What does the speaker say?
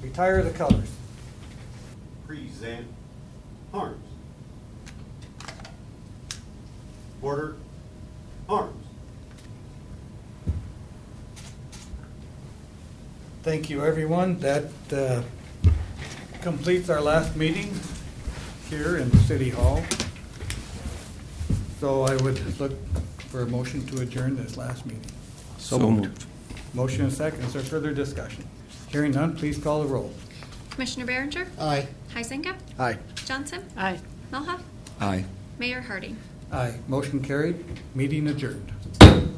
Retire the colors. Present arms. Order arms. Thank you, everyone. That completes our last meeting here in City Hall. So I would look for a motion to adjourn this last meeting. So moved. Motion and second. Is there further discussion? Hearing none, please call the roll. Commissioner Behringer? Aye. Huizenga? Aye. Johnson? Aye. Melhoff? Aye. Mayor Harding? Aye. Motion carried. Meeting adjourned.